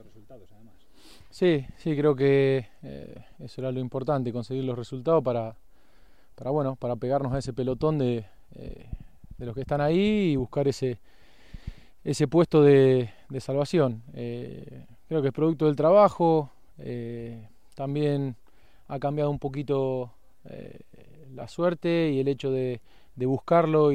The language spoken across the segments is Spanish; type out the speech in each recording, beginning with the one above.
consiguiendo resultados además. Sí, creo que eso era lo importante, conseguir los resultados para pegarnos a ese pelotón de los que están ahí y buscar ese puesto de salvación. Creo que es producto del trabajo, también ha cambiado un poquito la suerte y el hecho de buscarlo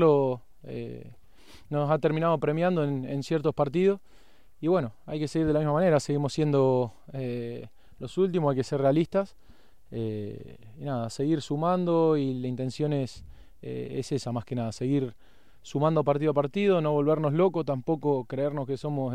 nos ha terminado premiando en ciertos partidos. Y bueno, hay que seguir de la misma manera, seguimos siendo los últimos, hay que ser realistas. Y nada, seguir sumando, y la intención es esa más que nada, seguir sumando partido a partido, no volvernos locos, tampoco creernos que somos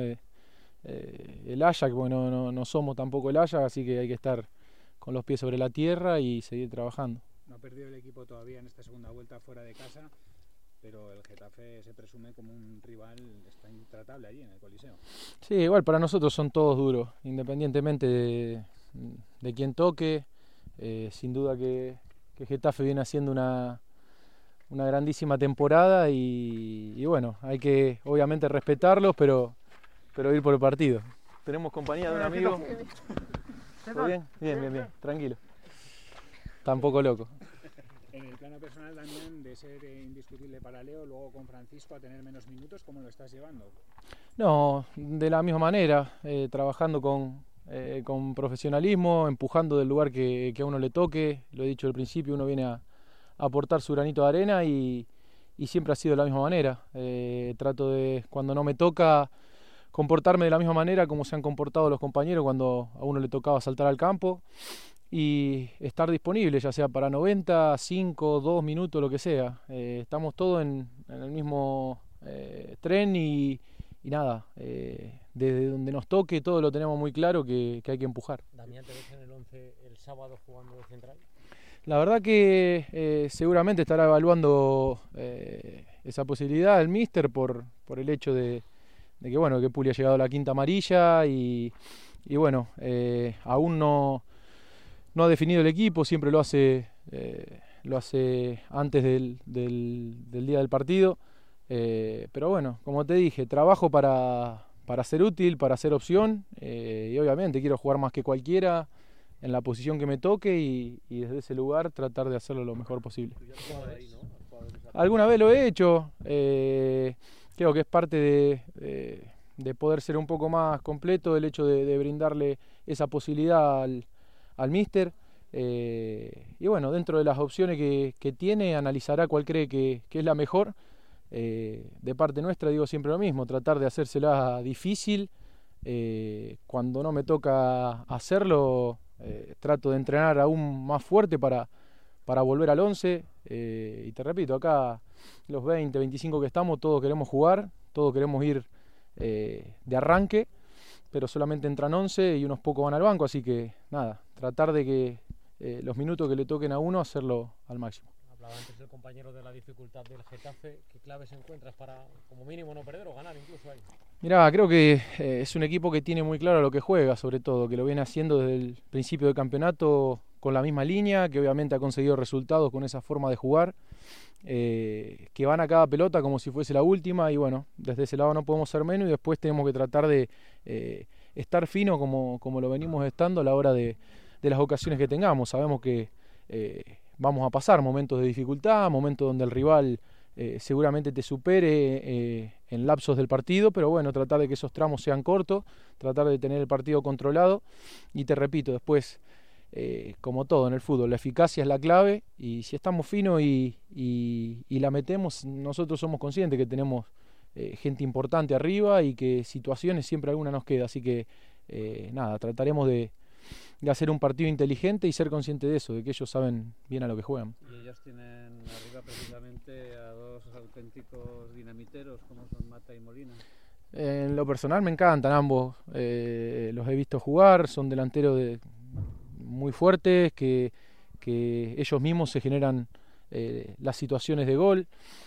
el Ajax, porque no somos tampoco el Ajax, así que hay que estar con los pies sobre la tierra y seguir trabajando. No ha perdido el equipo todavía en esta segunda vuelta fuera de casa, pero el Getafe se presume como un rival, está intratable allí en el Coliseo. Sí, igual para nosotros son todos duros, independientemente de quién toque. Sin duda que Getafe viene haciendo una grandísima temporada y bueno, hay que obviamente respetarlos, pero ir por el partido. Tenemos compañía de un amigo. ¿Todo bien? Bien, tranquilo. Tampoco loco. En el plano personal también, de ser indiscutible para Leo, luego con Francisco a tener menos minutos, ¿cómo lo estás llevando? No, de la misma manera, trabajando con profesionalismo, empujando del lugar que a uno le toque. Lo he dicho al principio, uno viene a aportar su granito de arena y siempre ha sido de la misma manera. Trato de, cuando no me toca, comportarme de la misma manera como se han comportado los compañeros cuando a uno le tocaba saltar al campo, y estar disponible, ya sea para 90, 5, 2 minutos, lo que sea. Estamos todos en el mismo tren y nada, desde donde nos toque todo lo tenemos muy claro que hay que empujar. Damián, ¿te ves en el 11 el sábado jugando de central? La verdad que seguramente estará evaluando esa posibilidad el míster por el hecho de que Puli ha llegado a la quinta amarilla y bueno, aún no ha definido el equipo, siempre lo hace antes del día del partido. Pero bueno, como te dije, trabajo para ser útil, para ser opción, y obviamente quiero jugar más que cualquiera en la posición que me toque y desde ese lugar tratar de hacerlo lo mejor posible. Alguna vez lo he hecho, creo que es parte de poder ser un poco más completo, el hecho de brindarle esa posibilidad al míster. Y bueno, dentro de las opciones que tiene, analizará cuál cree que es la mejor. De parte nuestra digo siempre lo mismo, tratar de hacérsela difícil. Cuando no me toca hacerlo, trato de entrenar aún más fuerte para volver al 11. Y te repito, acá los 20, 25 que estamos, todos queremos jugar, todos queremos ir de arranque, pero solamente entran 11 y unos pocos van al banco, así que nada, tratar de que los minutos que le toquen a uno, hacerlo al máximo. Hablaba antes el compañero de la dificultad del Getafe. ¿Qué claves encuentras para, como mínimo, no perder o ganar incluso ahí? Mirá, creo que es un equipo que tiene muy claro lo que juega, sobre todo, que lo viene haciendo desde el principio del campeonato con la misma línea, que obviamente ha conseguido resultados con esa forma de jugar, que van a cada pelota como si fuese la última, y bueno, desde ese lado no podemos ser menos, y después tenemos que tratar de estar fino como lo venimos estando a la hora de las ocasiones que tengamos. Sabemos que vamos a pasar momentos de dificultad, momentos donde el rival seguramente te supere en lapsos del partido, pero bueno, tratar de que esos tramos sean cortos, tratar de tener el partido controlado, y te repito, después, como todo en el fútbol, la eficacia es la clave, y si estamos finos y la metemos, nosotros somos conscientes que tenemos gente importante arriba y que situaciones siempre alguna nos queda, así que nada, trataremos de hacer un partido inteligente y ser consciente de eso, de que ellos saben bien a lo que juegan. Y ellos tienen arriba precisamente a dos auténticos dinamiteros como son Mata y Molina. En lo personal me encantan ambos, los he visto jugar, son delanteros muy fuertes, que ellos mismos se generan las situaciones de gol.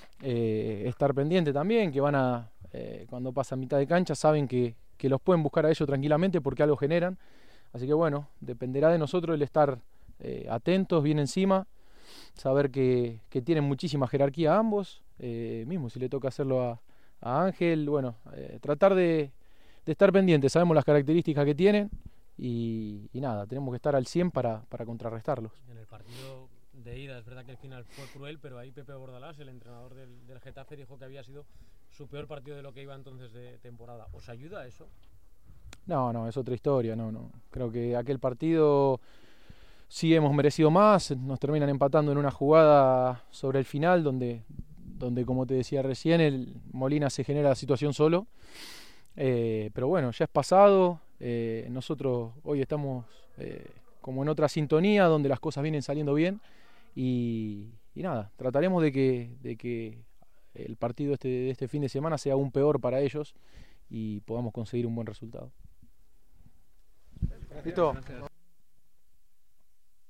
Estar pendiente también, que van a, cuando pasa a mitad de cancha, saben que los pueden buscar a ellos tranquilamente porque algo generan. Así que bueno, dependerá de nosotros el estar atentos, bien encima, saber que tienen muchísima jerarquía ambos, mismo si le toca hacerlo a Ángel, bueno, tratar de estar pendientes. Sabemos las características que tienen y nada, tenemos que estar al 100 para contrarrestarlos. En el partido de ida es verdad que el final fue cruel, pero ahí Pepe Bordalás, el entrenador del Getafe, dijo que había sido su peor partido de lo que iba entonces de temporada. ¿Os ayuda eso? No, es otra historia, no. Creo que aquel partido sí hemos merecido más, nos terminan empatando en una jugada sobre el final donde como te decía recién, el Molina se genera la situación solo. Pero bueno, ya es pasado. Nosotros hoy estamos como en otra sintonía donde las cosas vienen saliendo bien y nada, trataremos de que el partido de este fin de semana sea aún peor para ellos y podamos conseguir un buen resultado. Gracias. ¿Listo? Gracias.